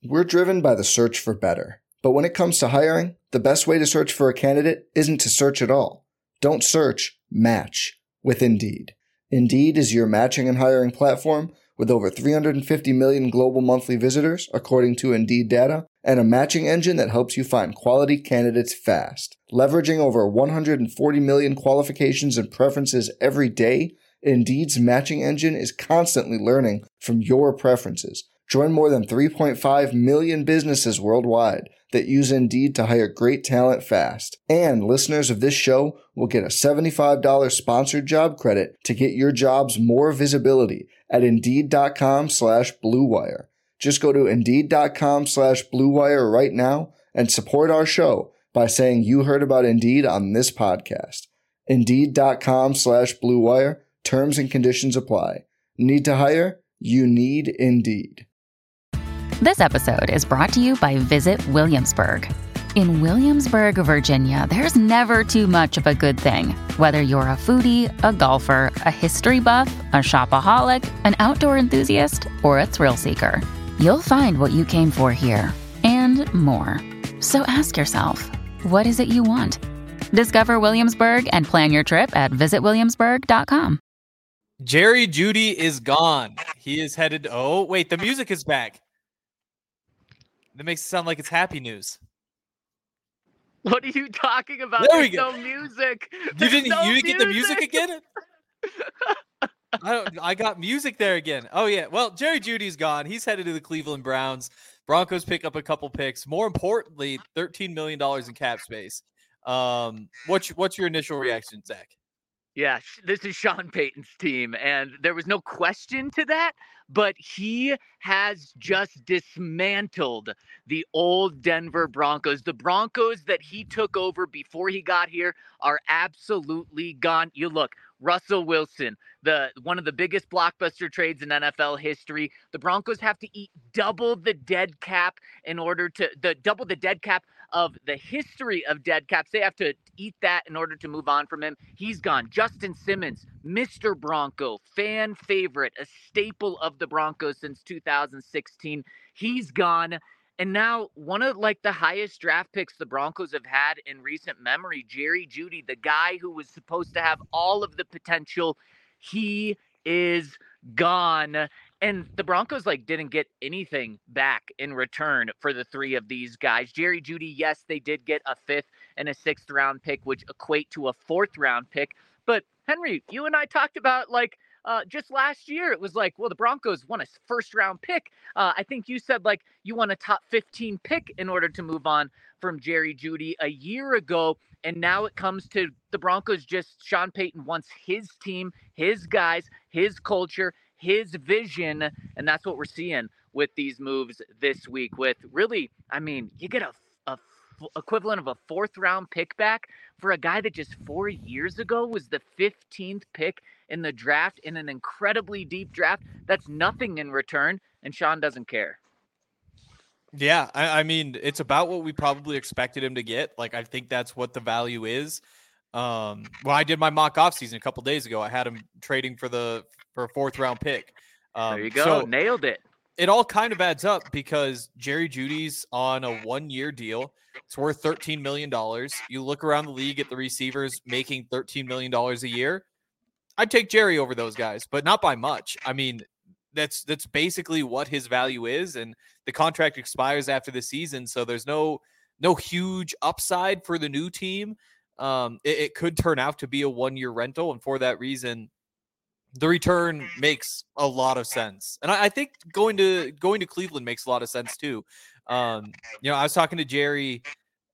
We're driven by the search for better. But when it comes to hiring, the best way to search for a candidate isn't to search at all. Don't search, match with Indeed. Indeed is your matching and hiring platform with over 350 million global monthly visitors, according to Indeed data, and a matching engine that helps you find quality candidates fast. Leveraging over 140 million qualifications and preferences every day, Indeed's matching engine is constantly learning from your preferences. Join more than 3.5 million businesses worldwide that use Indeed to hire great talent fast. And listeners of this show will get a $75 sponsored job credit to get your jobs more visibility at Indeed.com/Blue Wire. Just go to Indeed.com/Blue Wire right now and support our show by saying you heard about Indeed on this podcast. Indeed.com/Blue Wire. Terms and conditions apply. Need to hire? You need Indeed. This episode is brought to you by Visit Williamsburg. In Williamsburg, Virginia, there's never too much of a good thing. Whether you're a foodie, a golfer, a history buff, a shopaholic, an outdoor enthusiast, or a thrill seeker, you'll find what you came for here and more. So ask yourself, what is it you want? Discover Williamsburg and plan your trip at visitwilliamsburg.com. Jerry Jeudy is gone. He is headed. Oh, wait, the music is back. That makes it sound like it's happy news. What are you talking about? There we There's go. no music. You didn't get the music again? I got music there again. Oh, yeah. Well, Jerry Jeudy's gone. He's headed to the Cleveland Browns. Broncos pick up a couple picks. More importantly, $13 million in cap space. What's your initial reaction, Zach? Yeah, this is Sean Payton's team, and there was no question to that, but he has just dismantled the old Denver Broncos. The Broncos that he took over before he got here are absolutely gone. You look, Russell Wilson, one of the biggest blockbuster trades in NFL history. The Broncos have to eat double the dead cap double the dead cap of the history of dead caps. They have to eat that in order to move on from him. He's gone. Justin Simmons, Mr. Bronco, fan favorite, a staple of the Broncos since 2016. He's gone. And now one of the highest draft picks the Broncos have had in recent memory, Jerry Jeudy, the guy who was supposed to have all of the potential, he is gone. And the Broncos didn't get anything back in return for the three of these guys. Jerry Jeudy, yes, they did get a 5th and a 6th round pick, which equate to a 4th round pick. But Henry, you and I talked about just last year, it was well, the Broncos won a 1st round pick. I think you said you want a top 15 pick in order to move on from Jerry Jeudy a year ago. And now it comes to the Broncos. Sean Payton wants his team, his guys, his culture, his vision. And that's what we're seeing with these moves this week with really, you get a equivalent of a 4th round pick back for a guy that just 4 years ago was the 15th pick in the draft in an incredibly deep draft. That's nothing in return. And Sean doesn't care. Yeah, it's about what we probably expected him to get. I think that's what the value is. Well, I did my mock offseason a couple days ago. I had him trading for a 4th round pick. There you go. So nailed it. It all kind of adds up because Jerry Jeudy's on a 1-year deal. It's worth $13 million. You look around the league at the receivers making $13 million a year. I'd take Jerry over those guys, but not by much. That's basically what his value is, and the contract expires after the season, so there's no huge upside for the new team. It could turn out to be a 1-year rental, and for that reason, the return makes a lot of sense. And I think going to Cleveland makes a lot of sense too. I was talking to Jerry.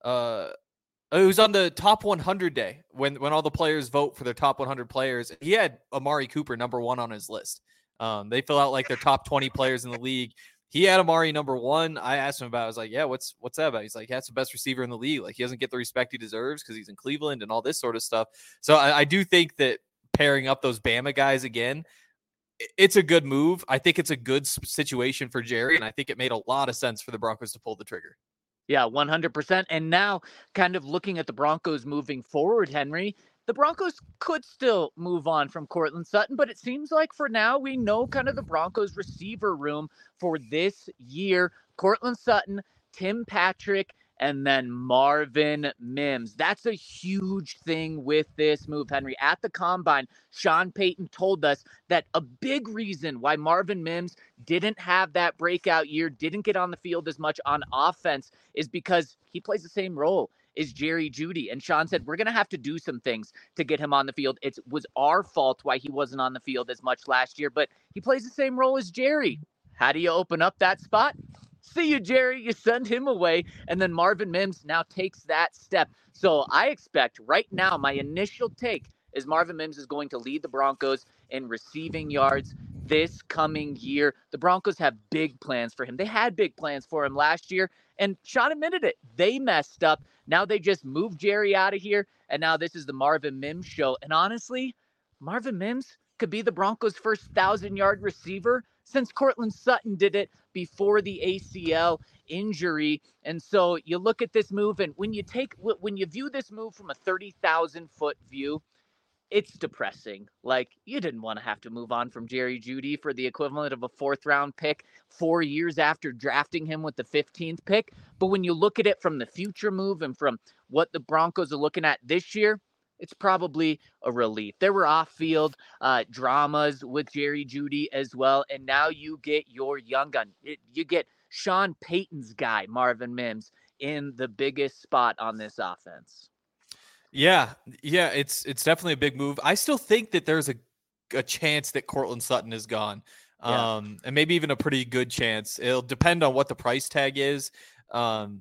It was on the top 100 day when all the players vote for their top 100 players. He had Amari Cooper number 1 on his list. They fill out their top 20 players in the league. He had Amari number 1. I asked him about it. I was like, yeah, what's that about? He's like, yeah, it's the best receiver in the league. He doesn't get the respect he deserves because he's in Cleveland and all this sort of stuff. So I do think that pairing up those Bama guys again, it's a good move. I think it's a good situation for Jerry, and I think it made a lot of sense for the Broncos to pull the trigger. Yeah, 100%. And now kind of looking at the Broncos moving forward, Henry, the Broncos could still move on from Courtland Sutton, but it seems like for now we know kind of the Broncos receiver room for this year. Courtland Sutton, Tim Patrick, and then Marvin Mims. That's a huge thing with this move, Henry. At the Combine, Sean Payton told us that a big reason why Marvin Mims didn't have that breakout year, didn't get on the field as much on offense, is because he plays the same role as Jerry Jeudy. And Sean said, we're going to have to do some things to get him on the field. It was our fault why he wasn't on the field as much last year, but he plays the same role as Jerry. How do you open up that spot? See you, Jerry. You send him away. And then Marvin Mims now takes that step. So I expect right now, my initial take is Marvin Mims is going to lead the Broncos in receiving yards this coming year. The Broncos have big plans for him. They had big plans for him last year, and Sean admitted it. They messed up. Now they just moved Jerry out of here, and now this is the Marvin Mims show. And honestly, Marvin Mims could be the Broncos' first 1,000-yard receiver since Courtland Sutton did it before the ACL injury. And so you look at this move, and when you view this move from a 30,000-foot view, it's depressing. Like, you didn't want to have to move on from Jerry Jeudy for the equivalent of a 4th-round pick 4 years after drafting him with the 15th pick. But when you look at it from the future move and from what the Broncos are looking at this year, it's probably a relief. There were off-field dramas with Jerry Jeudy as well, and now you get your young gun. You get Sean Payton's guy, Marvin Mims, in the biggest spot on this offense. Yeah, it's definitely a big move. I still think that there's a chance that Courtland Sutton is gone, and maybe even a pretty good chance. It'll depend on what the price tag is, and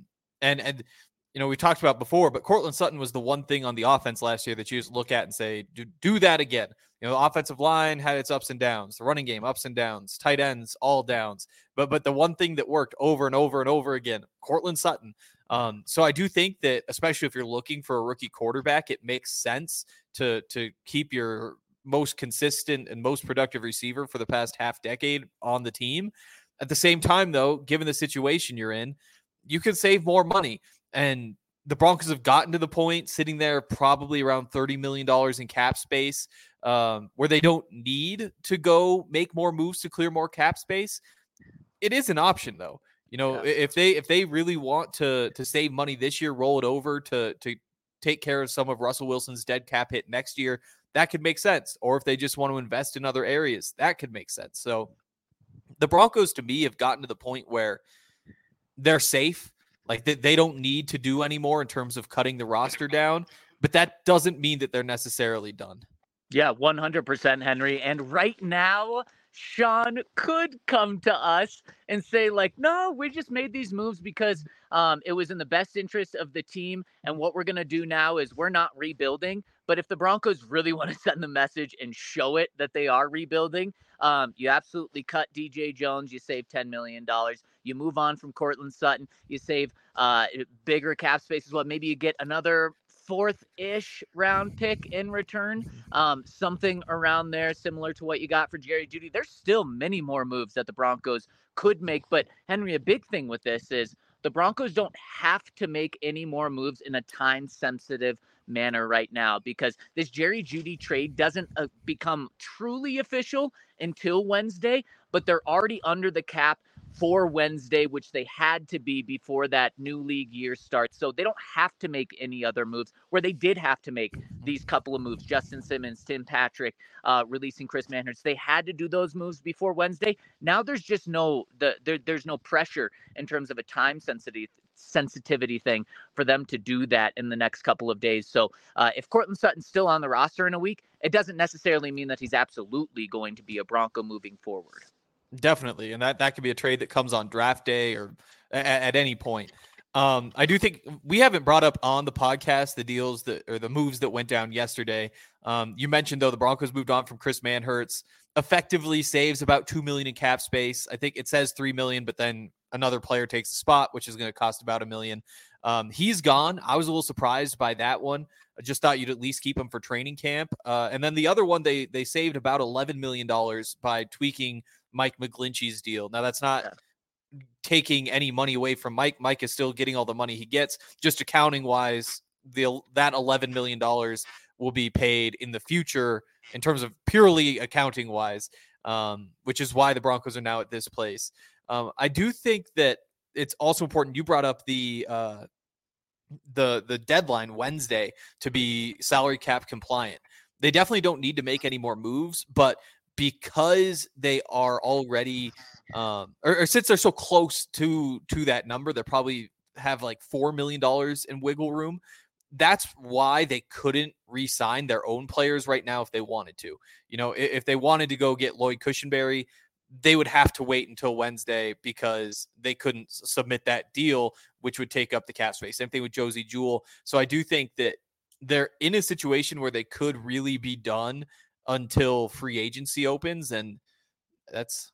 you know, we talked about before, but Courtland Sutton was the one thing on the offense last year that you just look at and say, do that again. You know, the offensive line had its ups and downs, the running game, ups and downs, tight ends, all downs. But the one thing that worked over and over and over again, Courtland Sutton. So I do think that, especially if you're looking for a rookie quarterback, it makes sense to keep your most consistent and most productive receiver for the past half decade on the team. At the same time, though, given the situation you're in, you can save more money. And the Broncos have gotten to the point sitting there probably around $30 million in cap space, where they don't need to go make more moves to clear more cap space. It is an option, though. You know, if they really want to save money this year, roll it over to take care of some of Russell Wilson's dead cap hit next year, that could make sense. Or if they just want to invest in other areas, that could make sense. So the Broncos, to me, have gotten to the point where they're safe. Like, they don't need to do any more in terms of cutting the roster down, but that doesn't mean that they're necessarily done. Yeah, 100%, Henry. And right now, Sean could come to us and say, like, no, we just made these moves because it was in the best interest of the team. And what we're going to do now is we're not rebuilding. But if the Broncos really want to send the message and show it that they are rebuilding, you absolutely cut DJ Jones. You save $10 million. You move on from Courtland Sutton. You save bigger cap space as well. Maybe you get another 4th-ish round pick in return, something around there similar to what you got for Jerry Jeudy. There's still many more moves that the Broncos could make. But, Henry, a big thing with this is the Broncos don't have to make any more moves in a time-sensitive manner right now, because this Jerry Jeudy trade doesn't become truly official until Wednesday, but they're already under the cap for Wednesday, which they had to be before that new league year starts. So they don't have to make any other moves, where they did have to make these couple of moves. Justin Simmons, Tim Patrick, releasing Chris Manhertz. They had to do those moves before Wednesday. Now there's just there's no pressure in terms of a time sensitivity thing for them to do that in the next couple of days. So if Courtland Sutton's still on the roster in a week, it doesn't necessarily mean that he's absolutely going to be a Bronco moving forward. Definitely. And that could be a trade that comes on draft day or at any point. I do think we haven't brought up on the podcast the deals or the moves that went down yesterday. You mentioned, though, the Broncos moved on from Chris Manhertz, effectively saves about $2 million in cap space. I think it says $3 million, but then another player takes the spot, which is going to cost about $1 million. He's gone. I was a little surprised by that one. I just thought you'd at least keep him for training camp. And then the other one, they saved about $11 million by tweaking Mike McGlinchey's deal. Now, that's not taking any money away from Mike. Mike is still getting all the money he gets. Just accounting wise, that $11 million will be paid in the future in terms of purely accounting wise, which is why the Broncos are now at this place. I do think that it's also important. You brought up the deadline Wednesday to be salary cap compliant. They definitely don't need to make any more moves, but because they are already or since they're so close to that number, they probably have like $4 million in wiggle room. That's why they couldn't re-sign their own players right now if they wanted to. You know, if they wanted to go get Lloyd Cushenberry, they would have to wait until Wednesday because they couldn't submit that deal, which would take up the cap space. Same thing with Josie Jewell. So I do think that they're in a situation where they could really be done until free agency opens, and that's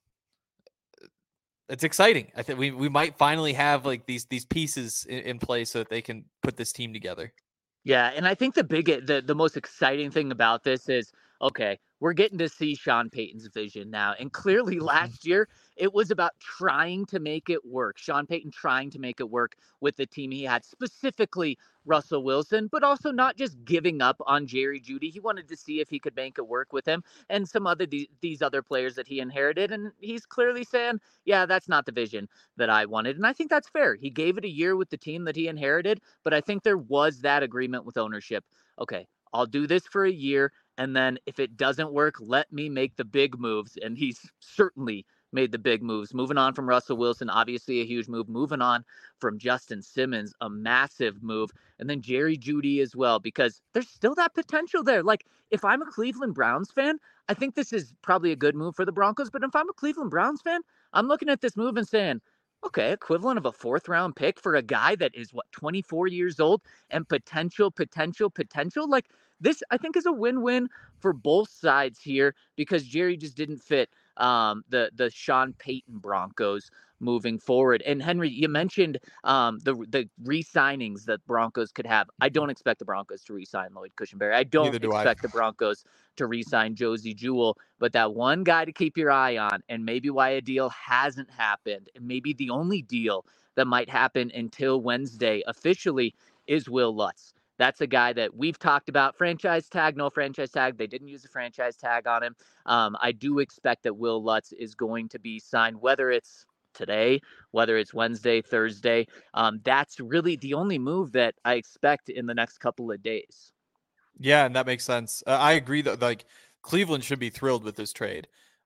exciting. I think we might finally have like these pieces in place so that they can put this team together. Yeah, and I think the most exciting thing about this is, okay, we're getting to see Sean Payton's vision now. And clearly last year, it was about trying to make it work. Sean Payton trying to make it work with the team he had, specifically Russell Wilson, but also not just giving up on Jerry Jeudy. He wanted to see if he could make it work with him and some other these other players that he inherited. And he's clearly saying, yeah, that's not the vision that I wanted. And I think that's fair. He gave it a year with the team that he inherited, but I think there was that agreement with ownership. Okay, I'll do this for a year, and then if it doesn't work, let me make the big moves. And he's certainly made the big moves. Moving on from Russell Wilson, obviously a huge move. Moving on from Justin Simmons, a massive move. And then Jerry Jeudy as well, because there's still that potential there. Like, if I'm a Cleveland Browns fan, I think this is probably a good move for the Broncos. But if I'm a Cleveland Browns fan, I'm looking at this move and saying, okay, equivalent of a 4th-round pick for a guy that is, 24 years old and potential. Like, this, I think, is a win-win for both sides here because Jerry just didn't fit the Sean Payton Broncos moving forward. And Henry, you mentioned the re-signings that Broncos could have. I don't expect the Broncos to re-sign Lloyd Cushenberry. I don't expect the Broncos to re-sign Josie Jewell. But that one guy to keep your eye on, and maybe why a deal hasn't happened, and maybe the only deal that might happen until Wednesday officially, is Will Lutz. That's a guy that we've talked about. Franchise tag, no franchise tag. They didn't use a franchise tag on him. I do expect that Will Lutz is going to be signed, whether it's today, whether it's Wednesday, Thursday. That's really the only move that I expect in the next couple of days. Yeah, and that makes sense. I agree that like Cleveland should be thrilled with this trade.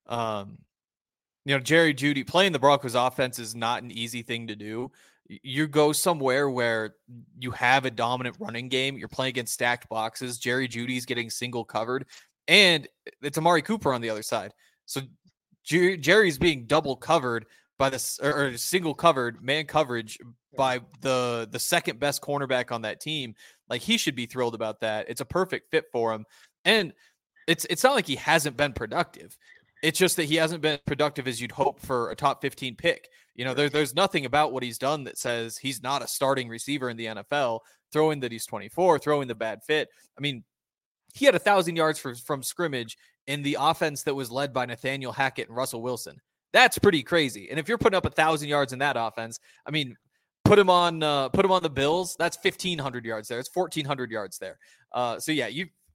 Jerry Jeudy playing the Broncos offense is not an easy thing to do. You go somewhere where you have a dominant running game. You're playing against stacked boxes. Jerry Jeudy's getting single covered, and it's Amari Cooper on the other side. So Jerry's being double covered by this, or single covered man coverage by the second best cornerback on that team. Like, he should be thrilled about that. It's a perfect fit for him. And it's not like he hasn't been productive. It's just that he hasn't been productive as you'd hope for a top 15 pick. There's nothing about what he's done that says he's not a starting receiver in the NFL, throwing that he's 24, throwing the bad fit. I mean, he had 1,000 yards from scrimmage in the offense that was led by Nathaniel Hackett and Russell Wilson. That's pretty crazy. And if you're putting up 1,000 yards in that offense, I mean, put him on the Bills. That's 1,500 yards there. It's 1,400 yards there. So yeah,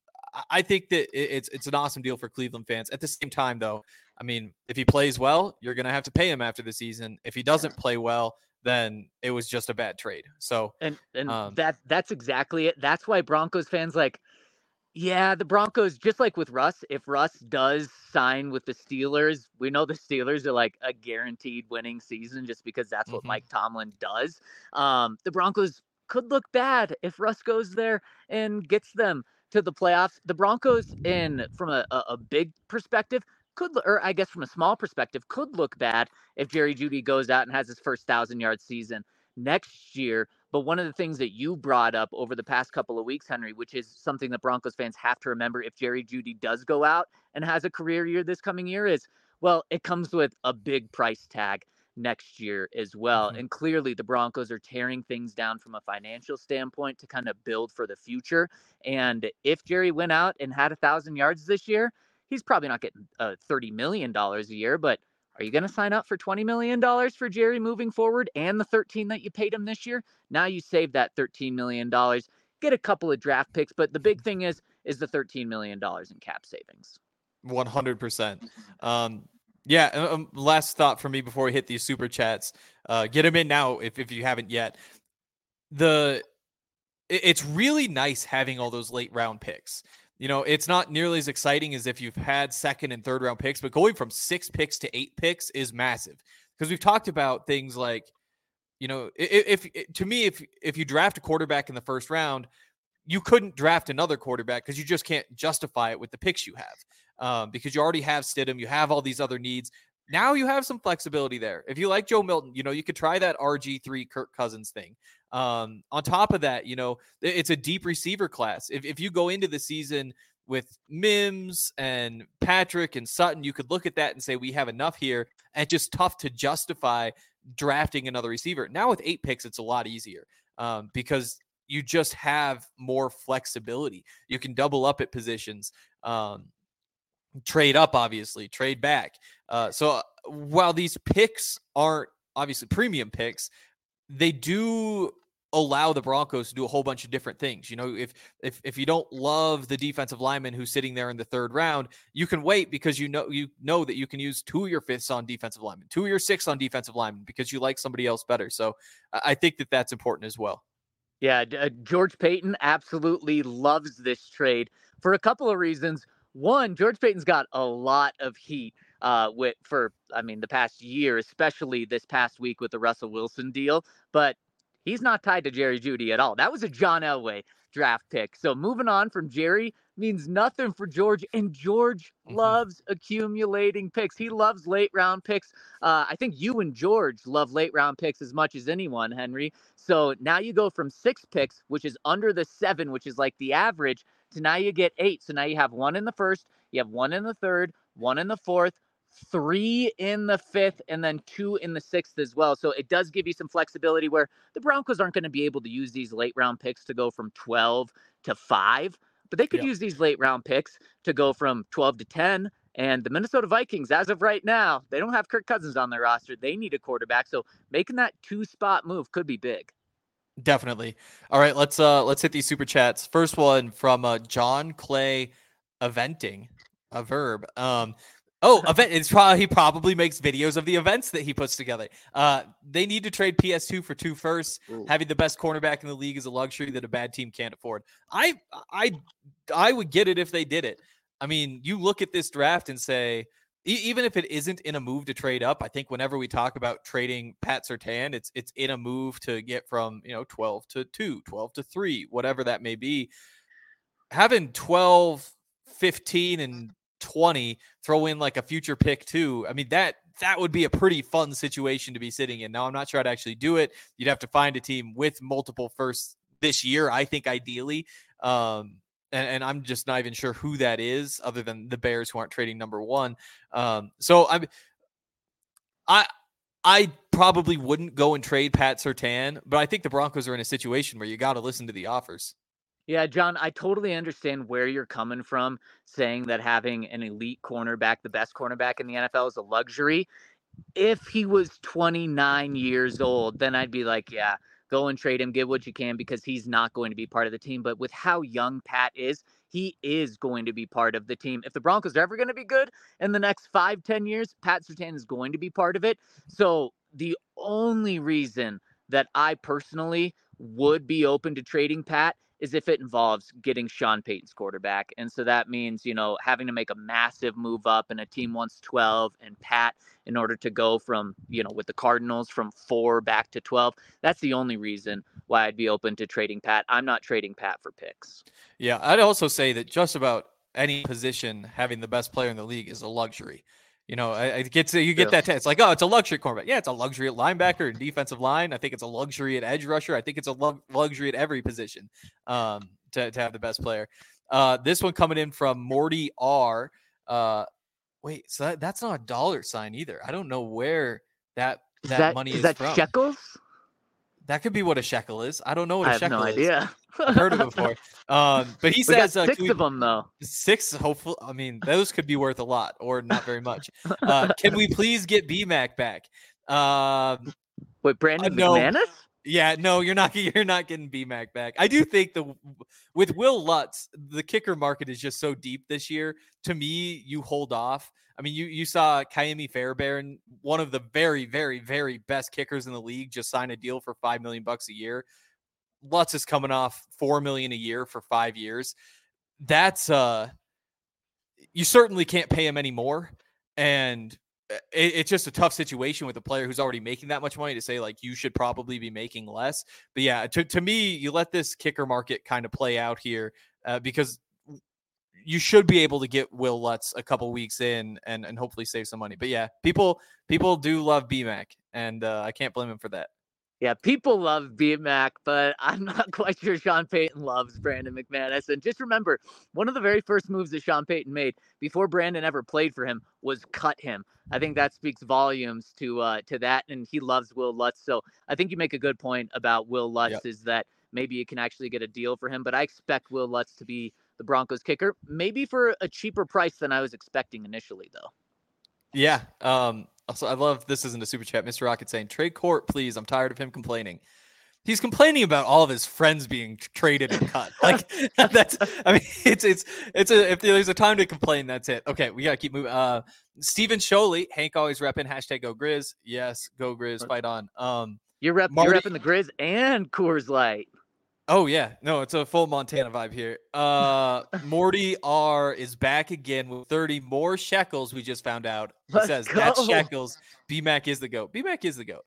I think that it's an awesome deal for Cleveland fans. At the same time, though, I mean, if he plays well, you're going to have to pay him after the season. If he doesn't play well, then it was just a bad trade. So and that's exactly it. That's why Broncos fans the Broncos, just like with Russ, if Russ does sign with the Steelers, we know the Steelers are like a guaranteed winning season just because that's what Mike Tomlin does. The Broncos could look bad if Russ goes there and gets them to the playoffs. The Broncos, from a big perspective, or I guess from a small perspective, could look bad if Jerry Jeudy goes out and has his first 1,000-yard season next year. But one of the things that you brought up over the past couple of weeks, Henry, which is something that Broncos fans have to remember if Jerry Jeudy does go out and has a career year this coming year, is, well, it comes with a big price tag next year as well. And clearly the Broncos are tearing things down from a financial standpoint to kind of build for the future. And if Jerry went out and had 1,000 yards this year, he's probably not getting $30 million a year, but are you going to sign up for $20 million for Jerry moving forward and the 13 that you paid him this year? Now you save that $13 million, get a couple of draft picks. But the big thing is, is the $13 million in cap savings. 100%. Last thought for me before we hit these super chats. Get them in now if you haven't yet. It's really nice having all those late round picks. It's not nearly as exciting as if you've had second and third round picks, but going from 6 picks to 8 picks is massive, because we've talked about things like, if you draft a quarterback in the first round, you couldn't draft another quarterback because you just can't justify it with the picks you have, because you already have Stidham, you have all these other needs. Now you have some flexibility there. If you like Joe Milton, you could try that RG3 Kirk Cousins thing. On top of that, it's a deep receiver class. If you go into the season with Mims and Patrick and Sutton, you could look at that and say, we have enough here, and just tough to justify drafting another receiver. Now with 8 picks, it's a lot easier, because you just have more flexibility. You can double up at positions, trade up, obviously, trade back. So while these picks aren't obviously premium picks, they do allow the Broncos to do a whole bunch of different things. If you don't love the defensive lineman who's sitting there in the third round, you can wait, because you know that you can use 2 of your 5th on defensive linemen, 2 of your 6th on defensive linemen, because you like somebody else better. So I think that that's important as well. Yeah, George Paton absolutely loves this trade for a couple of reasons. One, George Paton's got a lot of heat the past year, especially this past week with the Russell Wilson deal, but he's not tied to Jerry Jeudy at all. That was a John Elway draft pick. So moving on from Jerry means nothing for George, and George loves accumulating picks. He loves late round picks. I think you and George love late round picks as much as anyone, Henry. So now you go from 6 picks, which is under the 7, which is like the average, to now you get 8. So now you have 1 in the first, you have 1 in the third, 1 in the fourth, 3 in the 5th, and then 2 in the 6th as well. So it does give you some flexibility where the Broncos aren't going to be able to use these late round picks to go from 12 to 5, but they could use these late round picks to go from 12 to 10. And the Minnesota Vikings, as of right now, they don't have Kirk Cousins on their roster. They need a quarterback. So making that 2-spot move could be big. Definitely. All right, let's hit these super chats. First one from John Clay Eventing, a verb. Event. He probably makes videos of the events that he puts together. They need to trade PS2 for 2 firsts. Ooh. Having the best cornerback in the league is a luxury that a bad team can't afford. I would get it if they did it. I mean, you look at this draft and say, even if it isn't in a move to trade up, I think whenever we talk about trading Pat Surtain, it's in a move to get from 12 to 2, 12 to 3, whatever that may be. Having 12, 15, and 20, throw in like a future pick too. I mean, that would be a pretty fun situation to be sitting in. Now, I'm not sure I'd actually do it. You'd have to find a team with multiple firsts this year, I think, ideally. And I'm just not even sure who that is, other than the Bears, who aren't trading number 1. So I probably wouldn't go and trade Pat Surtain, but I think the Broncos are in a situation where you got to listen to the offers. Yeah, John, I totally understand where you're coming from, saying that having an elite cornerback, the best cornerback in the NFL, is a luxury. If he was 29 years old, then I'd be like, yeah, go and trade him, get what you can, because he's not going to be part of the team. But with how young Pat is, he is going to be part of the team. If the Broncos are ever going to be good in the next 5-10 years, Pat Surtain is going to be part of it. So the only reason that I personally would be open to trading Pat is if it involves getting Sean Payton's quarterback. And so that means, having to make a massive move up, and a team wants 12 and Pat in order to go from, with the Cardinals from 4 back to 12. That's the only reason why I'd be open to trading Pat. I'm not trading Pat for picks. Yeah, I'd also say that just about any position, having the best player in the league is a luxury. You get that. It's like, oh, it's a luxury cornerback. Yeah, it's a luxury at linebacker and defensive line. I think it's a luxury at edge rusher. I think it's a luxury at every position to have the best player. This one coming in from Morty R. Wait, so that's not a $sign either. I don't know where that money is from. Shekels? That could be what a shekel is. I don't know what a shekel is. I have no idea. I've heard of it before. But he says 6 of them though. 6, hopefully. I mean, those could be worth a lot or not very much. Can we please get BMAC back? Wait, Brandon McManus? Yeah, no, you're not getting BMAC back. I do think with Will Lutz, the kicker market is just so deep this year. To me, you hold off. I mean, you saw Kaimi Fairbairn, one of the very, very, very best kickers in the league, just sign a deal for $5 million a year. Lutz is coming off $4 million a year for 5 years. That's you certainly can't pay him anymore. And it's just a tough situation with a player who's already making that much money to say, like, you should probably be making less. But yeah, to me, you let this kicker market kind of play out here because you should be able to get Will Lutz a couple weeks in and hopefully save some money. But yeah, people do love BMAC, and I can't blame him for that. Yeah, people love BMAC, but I'm not quite sure Sean Payton loves Brandon McManus. And just remember, one of the very first moves that Sean Payton made before Brandon ever played for him was cut him. I think that speaks volumes to that, and he loves Will Lutz. So I think you make a good point about Will Lutz, is that maybe you can actually get a deal for him. But I expect Will Lutz to be the Broncos kicker, maybe for a cheaper price than I was expecting initially, though. Yeah. Also, I love, this isn't a super chat, Mr. Rocket saying, trade Court, please. I'm tired of him complaining. He's complaining about all of his friends being traded and cut. Like, that's, I mean, if there's a time to complain, that's it. Okay, we got to keep moving. Steven Sholey, Hank always repping, hashtag go Grizz. Yes, go Grizz, fight on. You're repping the Grizz and Coors Light. Oh, yeah. No, it's a full Montana vibe here. Morty R is back again with 30 more shekels. We just found out. He says, that's shekels. BMAC is the GOAT. BMAC is the GOAT.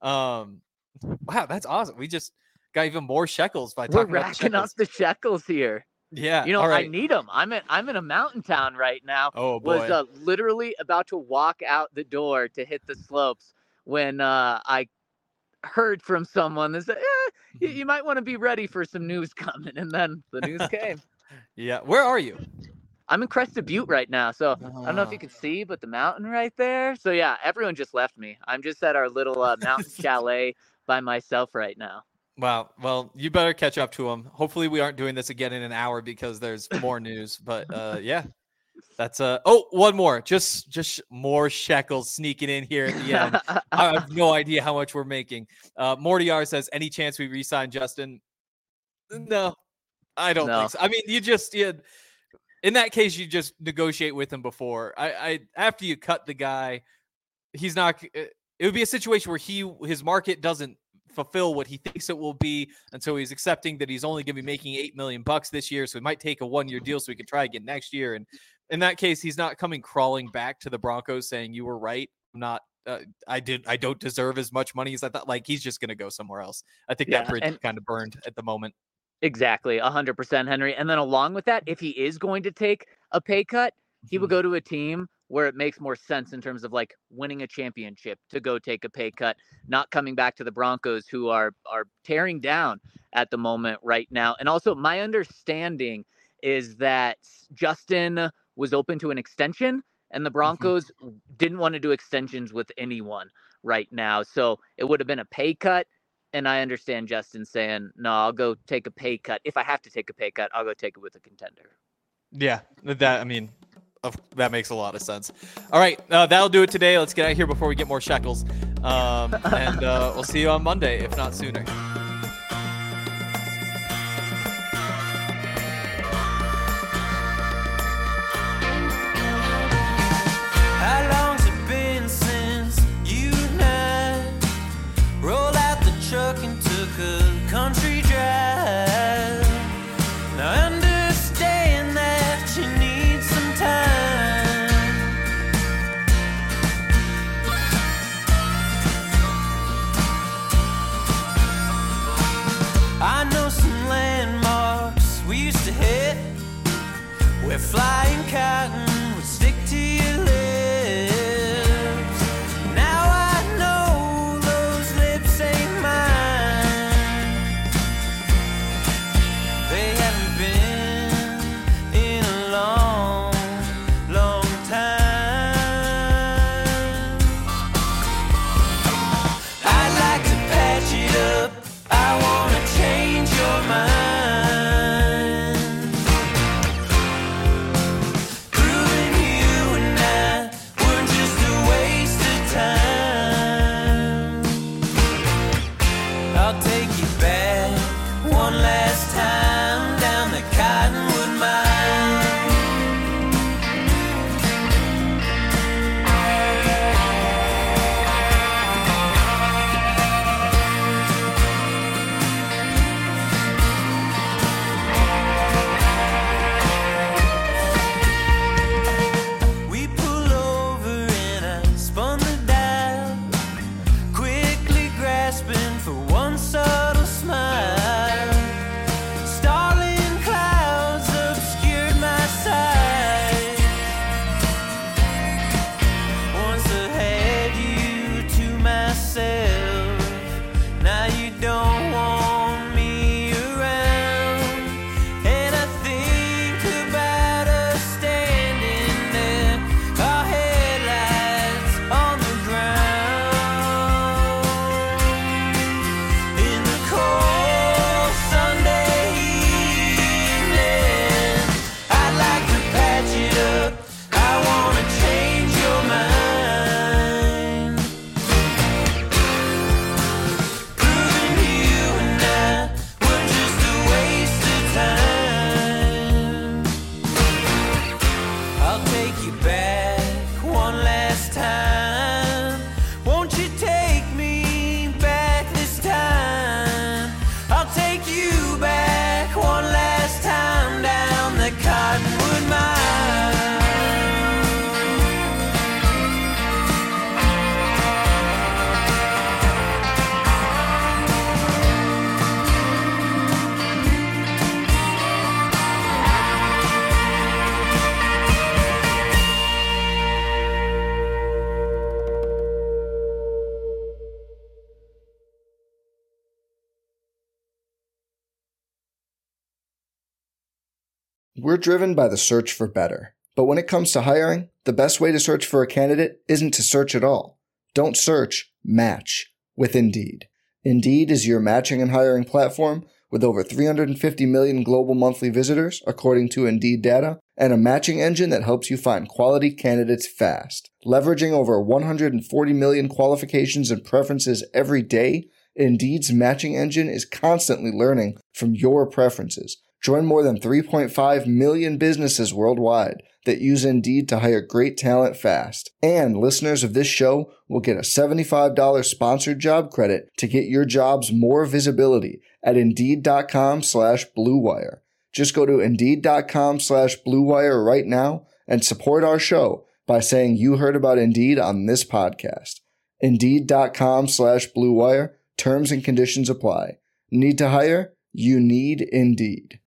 Wow, that's awesome. We just got even more shekels by talking We're racking up the shekels here. Yeah. You know, all right. I need them. I'm in a mountain town right now. Oh, boy. Was literally about to walk out the door to hit the slopes when I heard from someone that said, you might want to be ready for some news coming. And then the news came. Yeah. Where are you? I'm in Crested Butte right now. So I don't know if you can see, but the mountain right there. So yeah, everyone just left me. I'm just at our little mountain chalet by myself right now. Wow. Well, you better catch up to them. Hopefully we aren't doing this again in an hour because there's more news, but yeah, that's one more, just more shekels sneaking in here at the end. I have no idea how much we're making. Morty R says, any chance we re-sign Justin? No, I don't think so. I mean, in that case, you just negotiate with him before. I after you cut the guy, he's not. It would be a situation where his market doesn't fulfill what he thinks it will be, and so he's accepting that he's only going to be making $8 million this year. So he might take a 1-year deal so he can try again next year. And in that case, he's not coming crawling back to the Broncos saying you were right. I'm not. I don't deserve as much money as I thought. Like, he's just going to go somewhere else. I think that bridge is kind of burned at the moment. Exactly, 100%, Henry. And then along with that, if he is going to take a pay cut, he would go to a team where it makes more sense in terms of like winning a championship to go take a pay cut, not coming back to the Broncos, who are tearing down at the moment right now. And also, my understanding is that Justin was open to an extension, and the Broncos didn't want to do extensions with anyone right now. So it would have been a pay cut. And I understand Justin saying, no, I'll go take a pay cut. If I have to take a pay cut, I'll go take it with a contender. Yeah, that makes a lot of sense. All right, that'll do it today. Let's get out of here before we get more shekels. And we'll see you on Monday, if not sooner. How long's it been since you and I rolled out the truck and took a country drive? Now I understand that you need some time. I know some landmarks we used to hit where flying cotton would stick to your lips. Now I know those lips ain't mine. They haven't been in a long, long time. I'd like to patch it up. I wanna change your mind. Proving you and I were just a waste of time. I'll take you back one last time down the don't want me around. And I think about us standing there, our headlights on the ground. In the cold Sunday evening, I'd like to patch it up. I wanna change your mind. Proving you and I were just a waste of time. I'll take you back one last time. Won't you take me back this time? I'll take you back one last time down the Cottonwood Mile. We're driven by the search for better. But when it comes to hiring, the best way to search for a candidate isn't to search at all. Don't search, match with Indeed. Indeed is your matching and hiring platform with over 350 million global monthly visitors, according to Indeed data, and a matching engine that helps you find quality candidates fast. Leveraging over 140 million qualifications and preferences every day, Indeed's matching engine is constantly learning from your preferences. Join more than 3.5 million businesses worldwide that use Indeed to hire great talent fast. And listeners of this show will get a $75 sponsored job credit to get your jobs more visibility at Indeed.com/Blue Wire. Just go to Indeed.com/Blue Wire right now and support our show by saying you heard about Indeed on this podcast. Indeed.com/Blue Wire. Terms and conditions apply. Need to hire? You need Indeed.